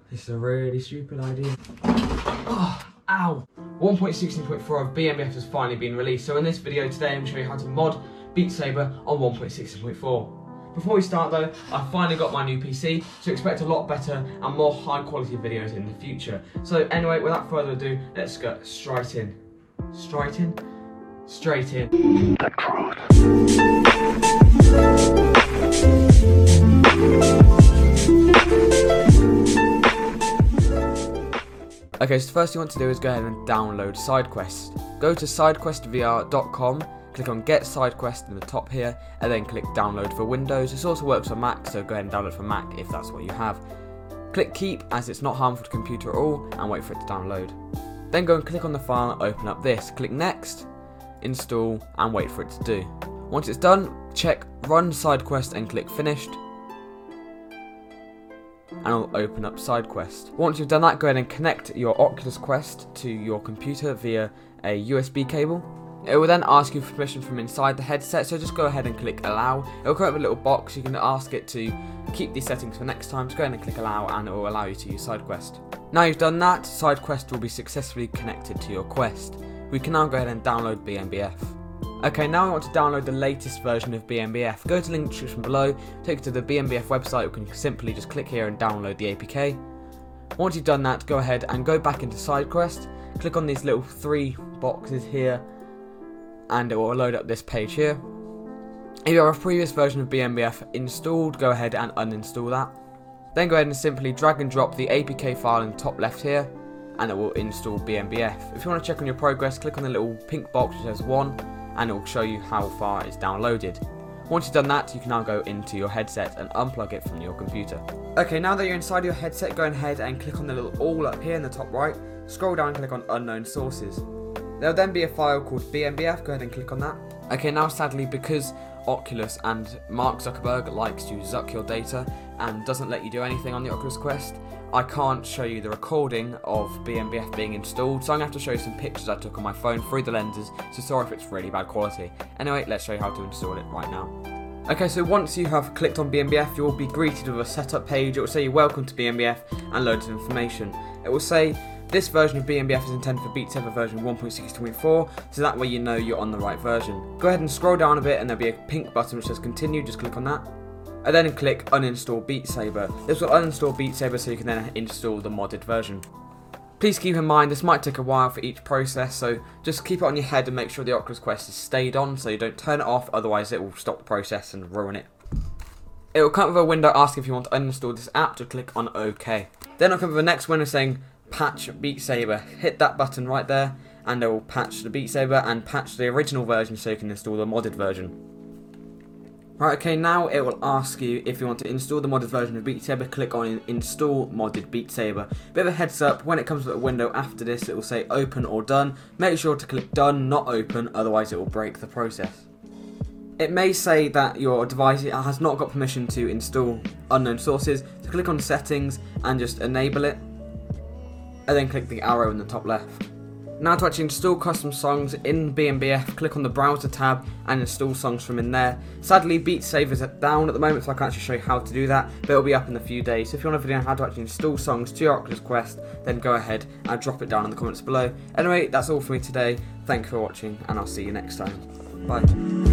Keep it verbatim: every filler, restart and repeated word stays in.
This is a really stupid idea. Oh, ow! one point sixteen point four of B M B F has finally been released, so in this video today I'm going to show you how to mod Beat Saber on one point sixteen point four. Before we start though, I finally got my new P C, so expect a lot better and more high quality videos in the future. So anyway, without further ado, let's go straight in. Straight in? Straight in. The truth. Okay, so the first thing you want to do is go ahead and download SideQuest. Go to side quest V R dot com, click on Get SideQuest in the top here, and then click Download for Windows. This also works for Mac, so go ahead and download for Mac if that's what you have. Click Keep, as it's not harmful to the computer at all, and wait for it to download. Then go and click on the file and open up this. Click Next, Install, and wait for it to do. Once it's done, check Run SideQuest and click Finished, and it'll open up SideQuest. Once you've done that, go ahead and connect your Oculus Quest to your computer via a U S B cable. It will then ask you for permission from inside the headset, so just go ahead and click Allow. It will come up with a little box. You can ask it to keep these settings for next time, so go ahead and click Allow and it will allow you to use SideQuest. Now you've done that, SideQuest will be successfully connected to your Quest. We can now go ahead and download B M B F. Okay, now we want to download the latest version of B M B F. Go to the link in the description below, take you to the B M B F website. You can simply just click here and download the A P K. Once you've done that, go ahead and go back into SideQuest, click on these little three boxes here, and it will load up this page here. If you have a previous version of B M B F installed, go ahead and uninstall that. Then go ahead and simply drag and drop the A P K file in the top left here, and it will install B M B F. If you want to check on your progress, click on the little pink box which says one, and it will show you how far it's downloaded. Once you've done that, you can now go into your headset and unplug it from your computer. Okay, now that you're inside your headset, go ahead and click on the little all up here in the top right, scroll down and click on Unknown Sources. There will then be a file called B M B F, go ahead and click on that. Okay, now sadly, because Oculus and Mark Zuckerberg likes to zuck your data and doesn't let you do anything on the Oculus Quest, I can't show you the recording of B M B F being installed, so I'm going to have to show you some pictures I took on my phone through the lenses, so sorry if it's really bad quality. Anyway, let's show you how to install it right now. Okay, so once you have clicked on B M B F, you will be greeted with a setup page. It will say welcome to B M B F and loads of information. It will say this version of B M B F is intended for Beat Saber version one point sixteen point four, so that way you know you're on the right version. Go ahead and scroll down a bit and there'll be a pink button which says continue, just click on that. And then click uninstall Beat Saber. This will uninstall Beat Saber so you can then install the modded version. Please keep in mind this might take a while for each process, so just keep it on your head and make sure the Oculus Quest is stayed on so you don't turn it off, otherwise it will stop the process and ruin it. It will come with a window asking if you want to uninstall this app, to click on OK. Then it'll come with the next window saying patch Beat Saber. Hit that button right there and it will patch the Beat Saber and patch the original version so you can install the modded version. Right, okay, now it will ask you if you want to install the modded version of Beat Saber. Click on Install Modded Beat Saber. Bit of a heads up, when it comes with a window after this, it will say Open or Done. Make sure to click Done, not Open, otherwise it will break the process. It may say that your device has not got permission to install unknown sources, so click on Settings and just enable it, and then click the arrow in the top left. Now to actually install custom songs in B M B F, click on the browser tab and install songs from in there. Sadly, Beat Saber is down at the moment, so I can't actually show you how to do that, but it'll be up in a few days. So if you want a video on how to actually install songs to your Oculus Quest, then go ahead and drop it down in the comments below. Anyway, that's all for me today. Thank you for watching, and I'll see you next time. Bye.